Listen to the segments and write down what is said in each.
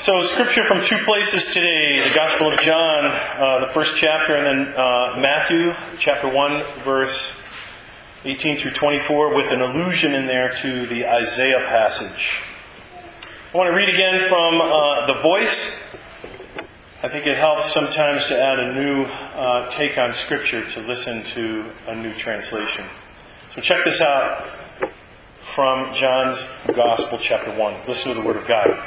So scripture from two places today, the Gospel of John, the first chapter, and then Matthew, chapter 1, verse 18 through 24, with an allusion in there to the Isaiah passage. I want to read again from The Voice. I think it helps sometimes to add a new take on scripture to listen to a new translation. So check this out from John's Gospel, chapter 1. Listen to the Word of God.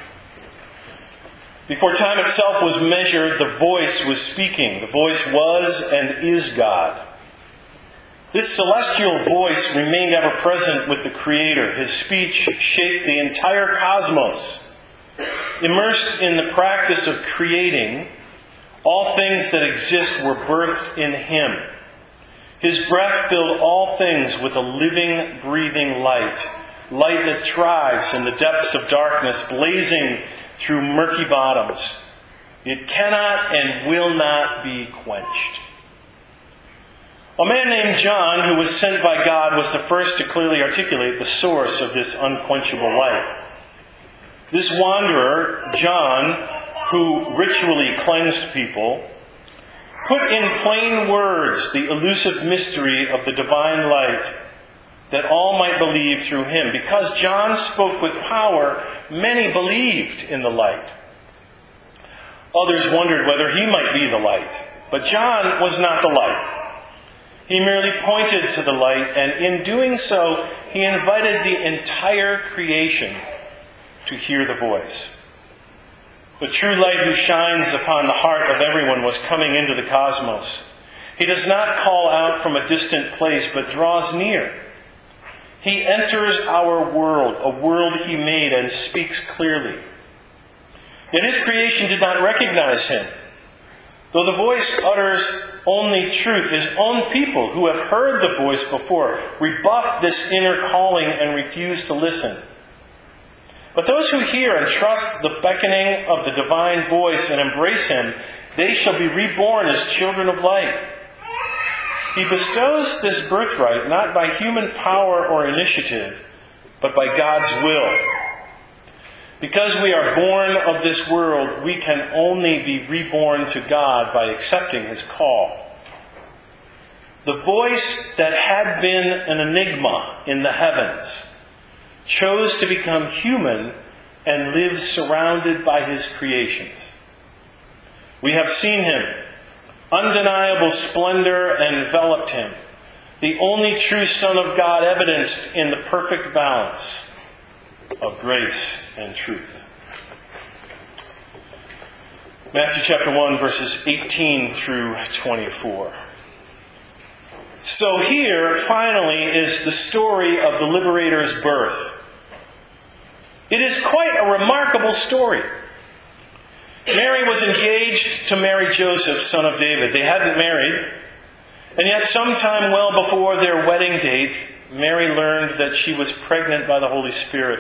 Before time itself was measured, the Voice was speaking. The Voice was and is God. This celestial voice remained ever present with the Creator. His speech shaped the entire cosmos. Immersed in the practice of creating, all things that exist were birthed in Him. His breath filled all things with a living, breathing light. Light that thrives in the depths of darkness, blazing through murky bottoms. It cannot and will not be quenched. A man named John, who was sent by God, was the first to clearly articulate the source of this unquenchable light. This wanderer, John, who ritually cleansed people, put in plain words the elusive mystery of the divine light, that all might believe through him. Because John spoke with power, many believed in the light. Others wondered whether he might be the light. But John was not the light. He merely pointed to the light, and in doing so, he invited the entire creation to hear the voice. The true light who shines upon the heart of everyone was coming into the cosmos. He does not call out from a distant place, but draws near. He enters our world, a world He made, and speaks clearly. Yet His creation did not recognize Him. Though the voice utters only truth, His own people, who have heard the voice before, rebuff this inner calling and refuse to listen. But those who hear and trust the beckoning of the divine voice and embrace Him, they shall be reborn as children of light. He bestows this birthright not by human power or initiative, but by God's will. Because we are born of this world, we can only be reborn to God by accepting His call. The voice that had been an enigma in the heavens chose to become human and live surrounded by His creations. We have seen Him. Undeniable splendor enveloped Him. The only true Son of God evidenced in the perfect balance of grace and truth. Matthew chapter 1, verses 18 through 24. So here, finally, is the story of the liberator's birth. It is quite a remarkable story. Mary was engaged to marry Joseph, son of David. They hadn't married. And yet sometime well before their wedding date, Mary learned that she was pregnant by the Holy Spirit.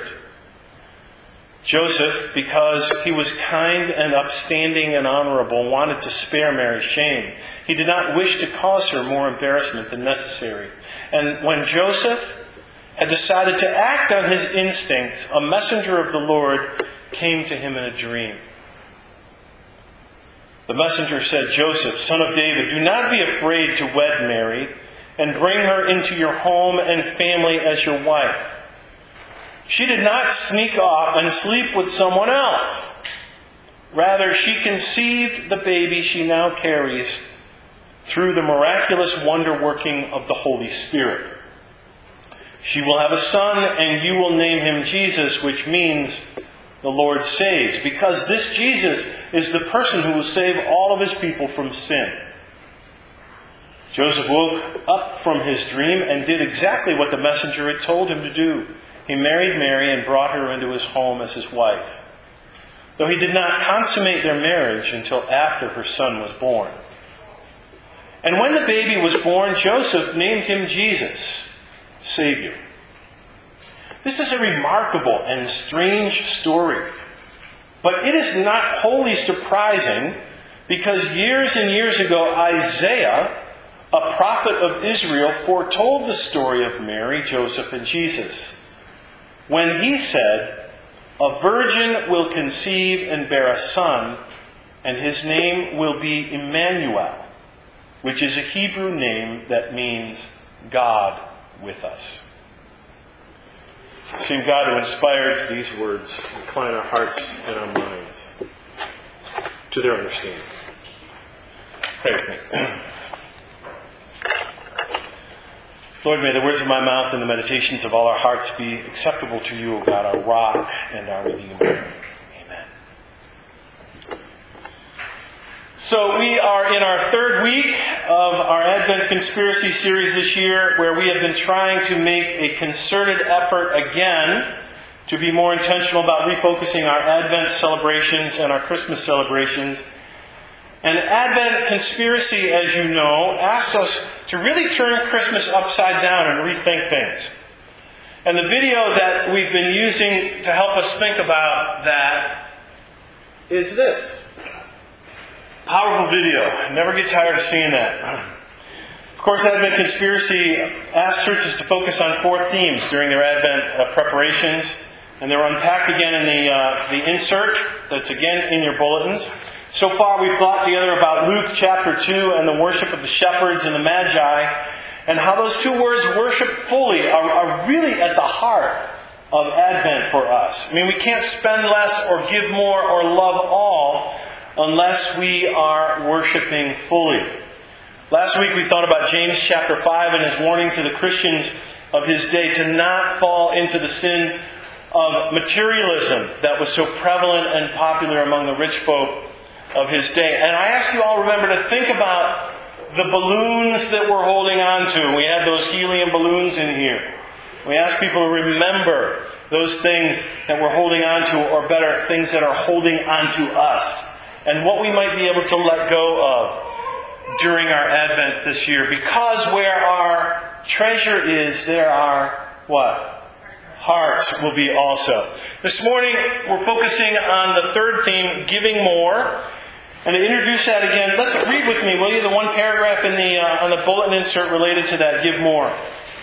Joseph, because he was kind and upstanding and honorable, wanted to spare Mary's shame. He did not wish to cause her more embarrassment than necessary. And when Joseph had decided to act on his instincts, a messenger of the Lord came to him in a dream. The messenger said, "Joseph, son of David, do not be afraid to wed Mary and bring her into your home and family as your wife. She did not sneak off and sleep with someone else. Rather, she conceived the baby she now carries through the miraculous wonder-working of the Holy Spirit. She will have a son, and you will name him Jesus, which means the Lord saves, because this Jesus is the person who will save all of His people from sin." Joseph woke up from his dream and did exactly what the messenger had told him to do. He married Mary and brought her into his home as his wife, though he did not consummate their marriage until after her son was born. And when the baby was born, Joseph named him Jesus, Savior. This is a remarkable and strange story. But it is not wholly surprising, because years and years ago, Isaiah, a prophet of Israel, foretold the story of Mary, Joseph, and Jesus, when he said, A virgin will conceive and bear a son, and his name will be Emmanuel, which is a Hebrew name that means God with us. Seem God to inspire these words, incline our hearts and our minds to their understanding. Pray with me. Lord, may the words of my mouth and the meditations of all our hearts be acceptable to you, O God, our rock and our redeemer. Amen. So we are in our third week of our Advent Conspiracy series this year, where we have been trying to make a concerted effort again to be more intentional about refocusing our Advent celebrations and our Christmas celebrations. And Advent Conspiracy, as you know, asks us to really turn Christmas upside down and rethink things. And the video that we've been using to help us think about that is this. Powerful video. I never get tired of seeing that. Of course, Advent Conspiracy asks churches to focus on 4 themes during their Advent preparations. And they're unpacked again in the insert that's again in your bulletins. So far we've thought together about Luke chapter 2 and the worship of the shepherds and the magi, and how those 2 words, worship fully, are really at the heart of Advent for us. I mean, we can't spend less or give more or love all unless we are worshiping fully. Last week we thought about James chapter 5 and his warning to the Christians of his day to not fall into the sin of materialism that was so prevalent and popular among the rich folk of his day. And I ask you all, remember, to think about the balloons that we're holding on to. We had those helium balloons in here. We ask people to remember those things that we're holding on to, or better, things that are holding on to us, and what we might be able to let go of during our Advent this year. Because where our treasure is, there are what? Hearts will be also. This morning, we're focusing on the third theme, giving more. And to introduce that again, let's read with me, will you, the one paragraph in on the bulletin insert related to that, give more.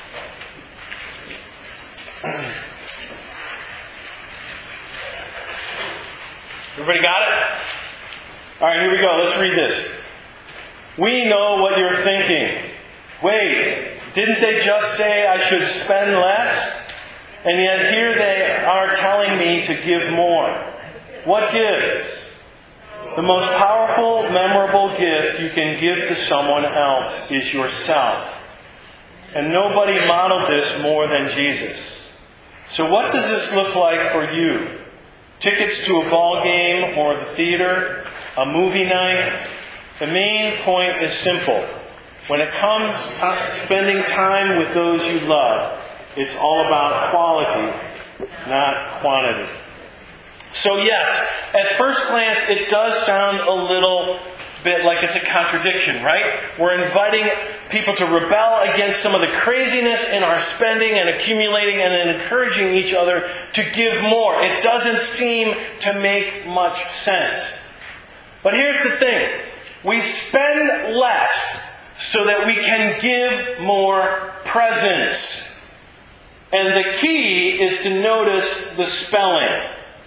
Everybody got it? All right, here we go. Let's read this. We know what you're thinking. Wait, didn't they just say I should spend less? And yet here they are telling me to give more. What gives? The most powerful, memorable gift you can give to someone else is yourself. And nobody modeled this more than Jesus. So what does this look like for you? Tickets to a ball game or the theater? A movie night? The main point is simple. When it comes to spending time with those you love, it's all about quality, not quantity. So yes, at first glance, it does sound a little bit like it's a contradiction, right? We're inviting people to rebel against some of the craziness in our spending and accumulating, and then encouraging each other to give more. It doesn't seem to make much sense. But here's the thing. We spend less so that we can give more presents. And the key is to notice the spelling.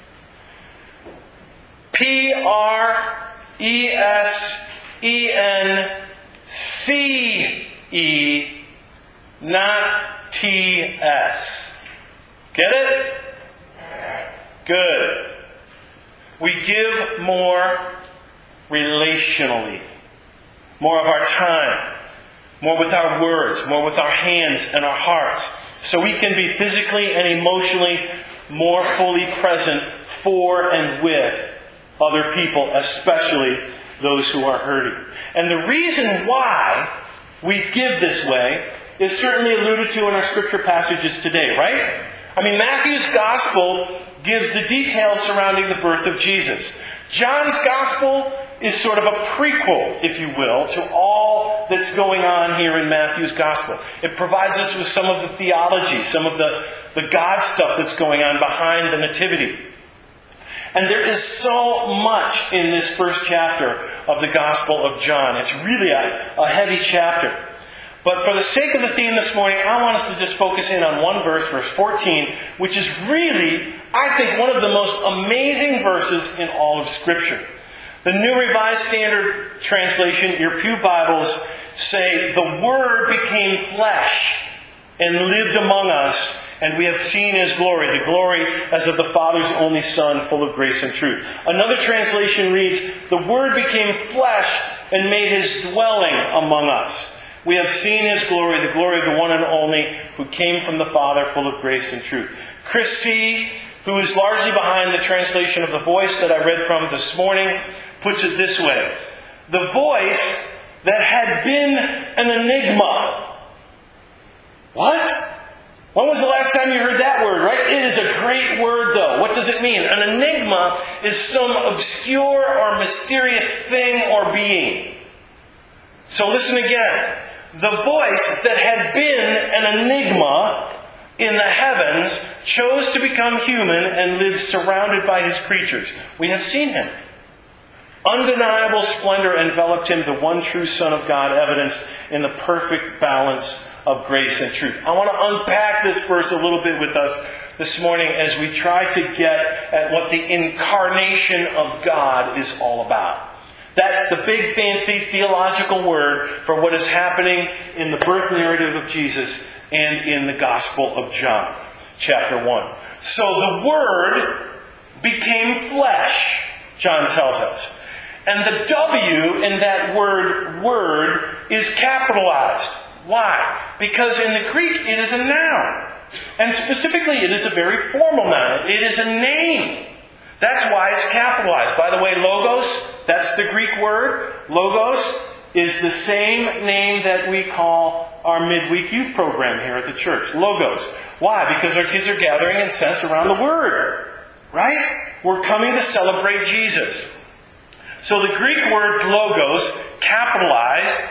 P-R-E-S-E-N-C-E, not T-S. Get it? Good. We give more relationally. More of our time. More with our words. More with our hands and our hearts. So we can be physically and emotionally more fully present for and with other people, especially those who are hurting. And the reason why we give this way is certainly alluded to in our scripture passages today, right? I mean, Matthew's Gospel gives the details surrounding the birth of Jesus. John's Gospel is sort of a prequel, if you will, to all that's going on here in Matthew's Gospel. It provides us with some of the theology, some of the God stuff that's going on behind the Nativity. And there is so much in this first chapter of the Gospel of John. It's really a heavy chapter. But for the sake of the theme this morning, I want us to just focus in on one verse, verse 14, which is really, I think, one of the most amazing verses in all of Scripture. The New Revised Standard Translation, your pew Bibles, say, "The Word became flesh and lived among us, and we have seen His glory, the glory as of the Father's only Son, full of grace and truth." Another translation reads, "The Word became flesh and made His dwelling among us. We have seen His glory, the glory of the one and only, who came from the Father, full of grace and truth." Chris C., who is largely behind the translation of the Voice that I read from this morning, puts it this way: "The voice that had been an enigma." What? When was the last time you heard that word, right? It is a great word, though. What does it mean? An enigma is some obscure or mysterious thing or being. So listen again. The voice that had been an enigma in the heavens chose to become human and live surrounded by His creatures. We have seen Him. Undeniable splendor enveloped Him, the one true Son of God, evidenced in the perfect balance of grace and truth. I want to unpack this verse a little bit with us this morning as we try to get at what the incarnation of God is all about. That's the big fancy theological word for what is happening in the birth narrative of Jesus and in the Gospel of John, chapter 1. So the Word became flesh, John tells us. And the W in that word is capitalized. Why? Because in the Greek it is a noun. And specifically it is a very formal noun. It is a name. That's why it's capitalized. By the way, logos, that's the Greek word. Logos is the same name that we call our midweek youth program here at the church. Logos. Why? Because our kids are gathering in sense around the Word. Right? We're coming to celebrate Jesus. So the Greek word logos, capitalized,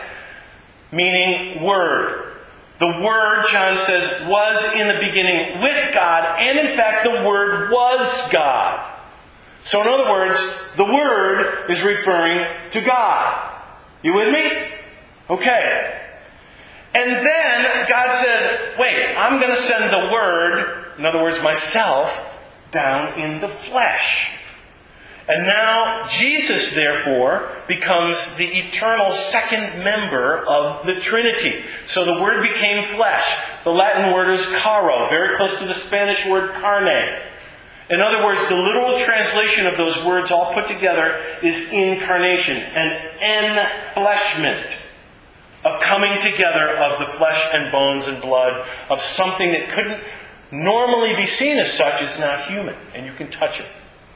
meaning Word. The Word, John says, was in the beginning with God, and in fact the Word was God. So in other words, the Word is referring to God. You with me? Okay. And then God says, wait, I'm going to send the Word, in other words, myself, down in the flesh. And now Jesus, therefore, becomes the eternal second member of the Trinity. So the Word became flesh. The Latin word is caro, very close to the Spanish word carne. In other words, the literal translation of those words all put together is incarnation, an enfleshment, a coming together of the flesh and bones and blood of something that couldn't normally be seen as such is now human, and you can touch it.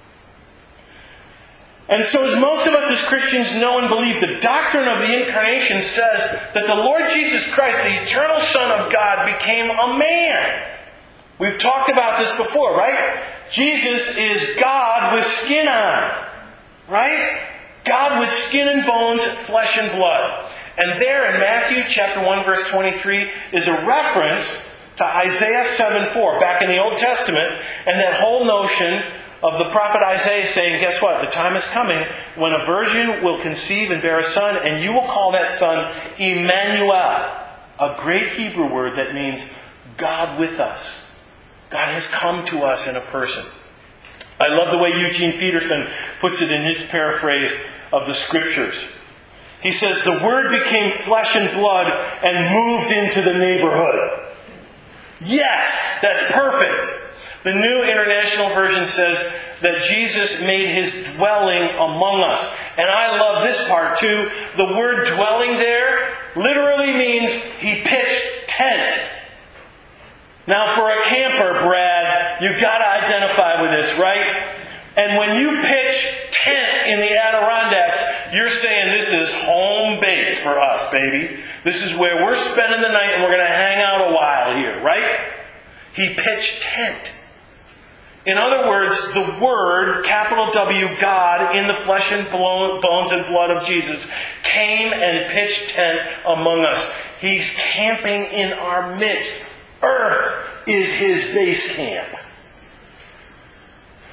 And so as most of us as Christians know and believe, the doctrine of the Incarnation says that the Lord Jesus Christ, the eternal Son of God, became a man. We've talked about this before, right? Jesus is God with skin on. Right? God with skin and bones, flesh and blood. And there in Matthew chapter 1 verse 23 is a reference to Isaiah 7:4 back in the Old Testament, and that whole notion of the prophet Isaiah saying, guess what? The time is coming when a virgin will conceive and bear a son, and you will call that son Emmanuel, a great Hebrew word that means God with us. God has come to us in a person. I love the way Eugene Peterson puts it in his paraphrase of the Scriptures. He says, the Word became flesh and blood and moved into the neighborhood. Yes, that's perfect. The New International Version says that Jesus made His dwelling among us. And I love this part too. The word dwelling there literally means He pitched tent. Now for a camper, Brad, you've got to identify with this, right? And when you pitch tent in the Adirondacks, you're saying this is home base for us, baby. This is where we're spending the night and we're going to hang out a while here, right? He pitched tent. In other words, the Word, capital W, God, in the flesh and bones and blood of Jesus, came and pitched tent among us. He's camping in our midst. Earth is His base camp.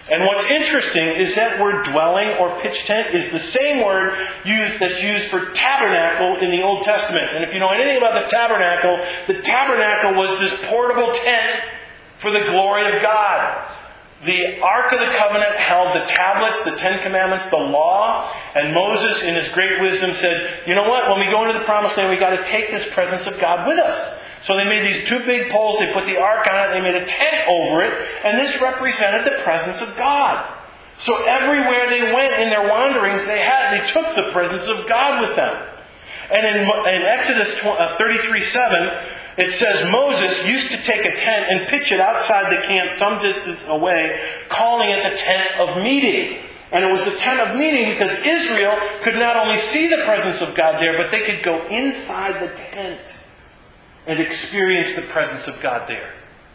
And what's interesting is that word dwelling or pitch tent is the same word that's used for tabernacle in the Old Testament. And if you know anything about the tabernacle was this portable tent for the glory of God. The Ark of the Covenant held the tablets, the Ten Commandments, the law, and Moses in his great wisdom said, you know what, when we go into the Promised Land, we've got to take this presence of God with us. So they made these two big poles, they put the ark on it, they made a tent over it, and this represented the presence of God. So everywhere they went in their wanderings, they took the presence of God with them. And in Exodus 33:7, it says Moses used to take a tent and pitch it outside the camp some distance away, calling it the tent of meeting. And it was the tent of meeting because Israel could not only see the presence of God there, but they could go inside the tent and experience the presence of God there.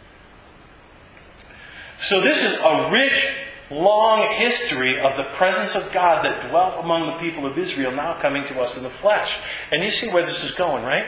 So this is a rich, long history of the presence of God that dwelt among the people of Israel, now coming to us in the flesh. And you see where this is going, right?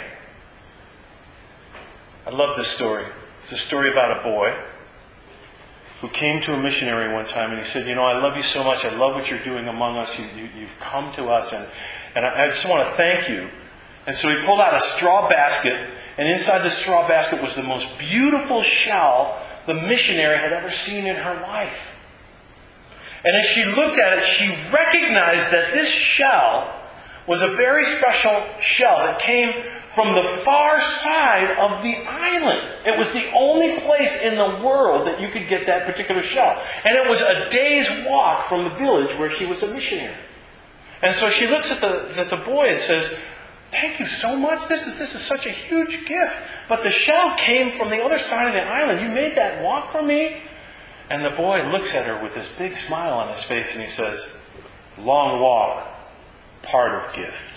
I love this story. It's a story about a boy who came to a missionary one time and he said, I love you so much. I love what you're doing among us. You've come to us and I just want to thank you. And so he pulled out a straw basket, and inside the straw basket was the most beautiful shell the missionary had ever seen in her life. And as she looked at it, she recognized that this shell was a very special shell that came from the far side of the island. It was the only place in the world that you could get that particular shell. And it was a day's walk from the village where she was a missionary. And so she looks at the boy and says, thank you so much. This is such a huge gift. But the shell came from the other side of the island. You made that walk for me? And the boy looks at her with this big smile on his face and he says, long walk, part of gift.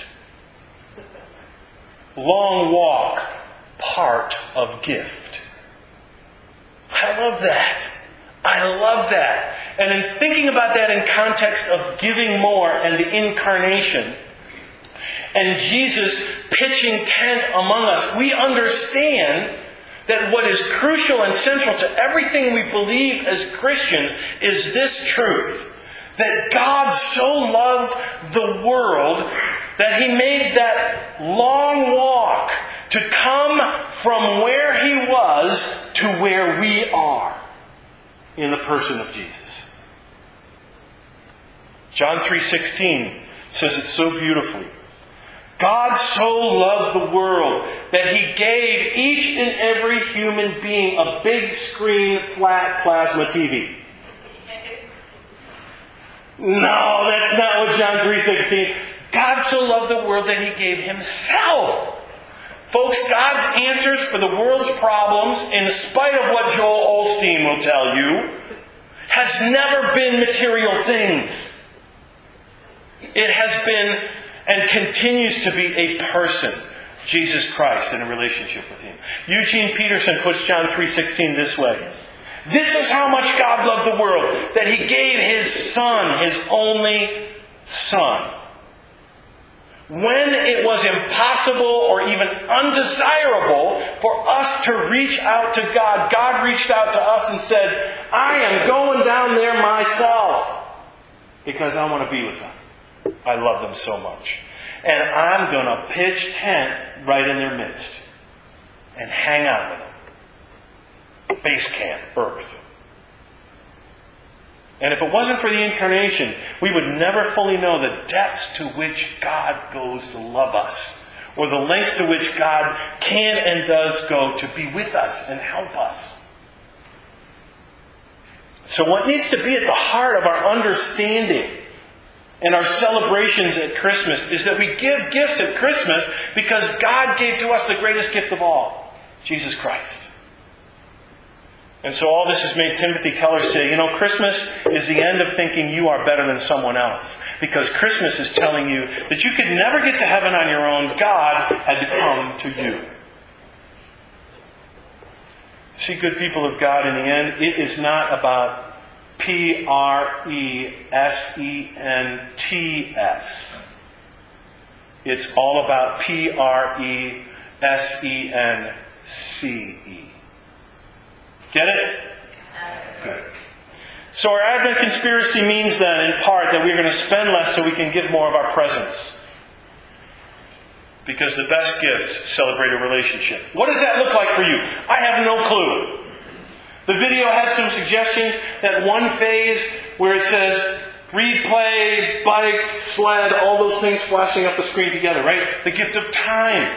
Long walk, part of gift. I love that. I love that. And in thinking about that in context of giving more and the incarnation, and Jesus pitching tent among us, we understand that what is crucial and central to everything we believe as Christians is this truth. That God so loved the world that He made that long walk to come from where He was to where we are in the person of Jesus. John 3:16 says it so beautifully. God so loved the world that He gave each and every human being a big screen, flat plasma TV. No, that's not what John 3:16. God so loved the world that He gave Himself. Folks, God's answers for the world's problems, in spite of what Joel Osteen will tell you, has never been material things. It has been and continues to be a person, Jesus Christ, in a relationship with Him. Eugene Peterson puts John 3:16 this way. This is how much God loved the world, that He gave His Son, His only Son. When it was impossible or even undesirable for us to reach out to God, God reached out to us and said, I am going down there myself because I want to be with them. I love them so much. And I'm going to pitch tent right in their midst and hang out with them. Base camp, Earth. And if it wasn't for the incarnation, we would never fully know the depths to which God goes to love us, or the lengths to which God can and does go to be with us and help us. So what needs to be at the heart of our understanding and our celebrations at Christmas is that we give gifts at Christmas because God gave to us the greatest gift of all, Jesus Christ. And so all this has made Timothy Keller say, Christmas is the end of thinking you are better than someone else. Because Christmas is telling you that you could never get to heaven on your own. God had to come to you. See, good people of God, in the end, it is not about Presents. It's all about Presence. Get it? Good. So our Advent conspiracy means then, in part, that we're going to spend less so we can give more of our presents. Because the best gifts celebrate a relationship. What does that look like for you? I have no clue. The video had some suggestions. That one phase where it says read, play, bike, sled, all those things flashing up the screen together, right? The gift of time.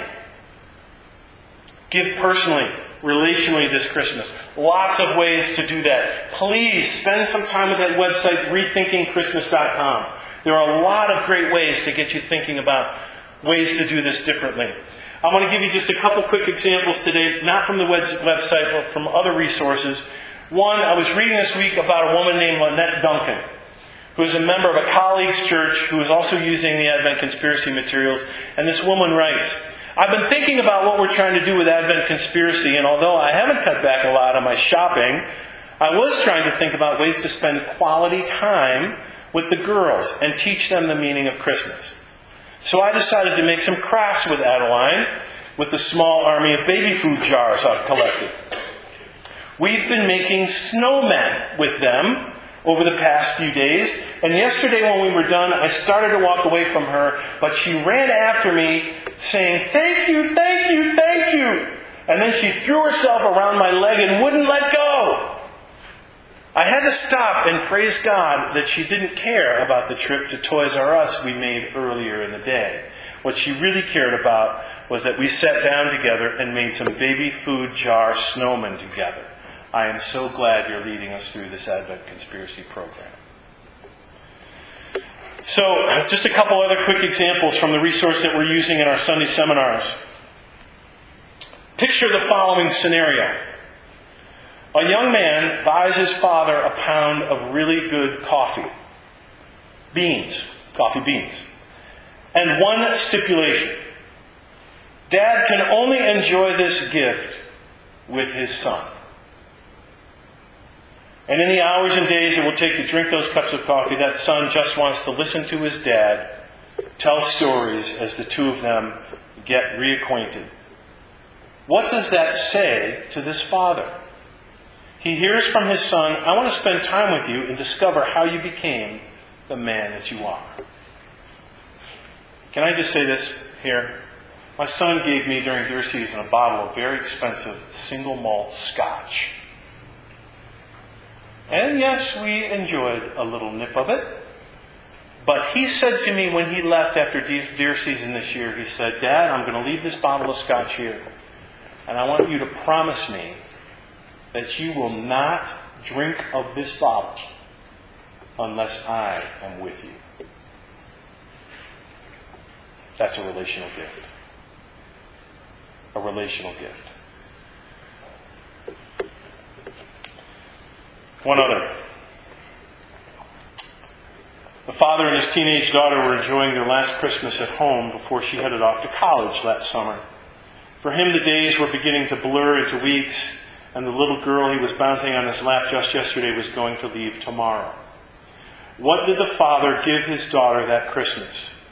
Give personally, relationally this Christmas. Lots of ways to do that. Please spend some time with that website, rethinkingchristmas.com. There are a lot of great ways to get you thinking about ways to do this differently. I want to give you just a couple quick examples today, not from the website, but from other resources. One, I was reading this week about a woman named Lynette Duncan, who is a member of a colleague's church who is also using the Advent Conspiracy materials. And this woman writes, I've been thinking about what we're trying to do with Advent Conspiracy, and although I haven't cut back a lot on my shopping, I was trying to think about ways to spend quality time with the girls and teach them the meaning of Christmas. So I decided to make some crafts with Adeline, with the small army of baby food jars I've collected. We've been making snowmen with them over the past few days, and yesterday when we were done, I started to walk away from her, but she ran after me saying, "Thank you, thank you, thank you." And then she threw herself around my leg and wouldn't let go. I had to stop and praise God that she didn't care about the trip to Toys R Us we made earlier in the day. What she really cared about was that we sat down together and made some baby food jar snowmen together. I am so glad you're leading us through this Advent Conspiracy program. So, just a couple other quick examples from the resource that we're using in our Sunday seminars. Picture the following scenario. A young man buys his father a pound of really good coffee beans, and one stipulation. Dad can only enjoy this gift with his son. And in the hours and days it will take to drink those cups of coffee, that son just wants to listen to his dad tell stories as the two of them get reacquainted. What does that say to this father? He hears from his son, I want to spend time with you and discover how you became the man that you are. Can I just say this here? My son gave me during deer season a bottle of very expensive single malt scotch. And yes, we enjoyed a little nip of it. But he said to me when he left after deer season this year, he said, Dad, I'm going to leave this bottle of scotch here. And I want you to promise me that you will not drink of this bottle unless I am with you. That's a relational gift. A relational gift. One other. The father and his teenage daughter were enjoying their last Christmas at home before she headed off to college that summer. For him, the days were beginning to blur into weeks, and the little girl he was bouncing on his lap just yesterday was going to leave tomorrow. What did the father give his daughter that Christmas?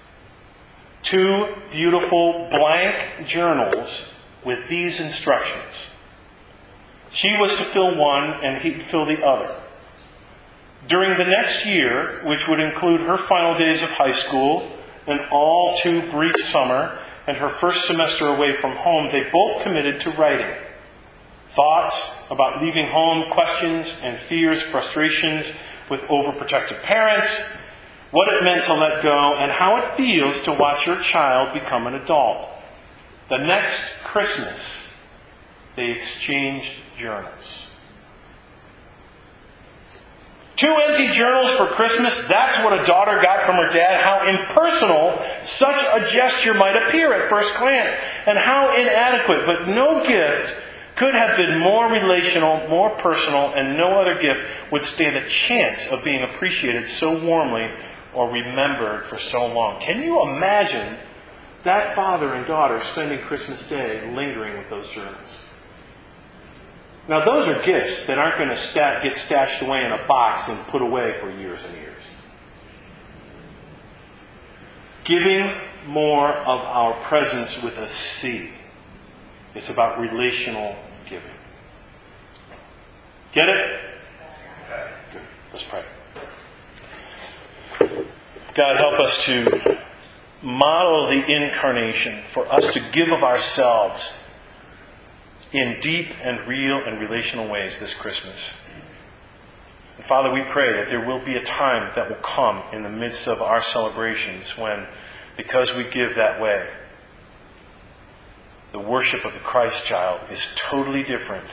2 beautiful blank journals with these instructions. She was to fill one and he'd fill the other. During the next year, which would include her final days of high school, an all too brief summer, and her first semester away from home, they both committed to writing. Thoughts about leaving home, questions and fears, frustrations with overprotective parents, what it meant to let go, and how it feels to watch your child become an adult. The next Christmas, they exchanged journals. 2 empty journals for Christmas, that's what a daughter got from her dad. How impersonal such a gesture might appear at first glance, and how inadequate. But no gift could have been more relational, more personal, and no other gift would stand a chance of being appreciated so warmly or remembered for so long. Can you imagine that father and daughter spending Christmas Day lingering with those journals? Now, those are gifts that aren't going to get stashed away in a box and put away for years and years. Giving more of our presence with a C. It's about relational giving. Get it? Good. Let's pray. God, help us to model the incarnation, for us to give of ourselves in deep and real and relational ways this Christmas. And Father, we pray that there will be a time that will come in the midst of our celebrations when, because we give that way, the worship of the Christ child is totally different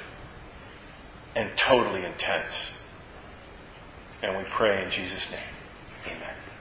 and totally intense. And we pray in Jesus' name. Amen.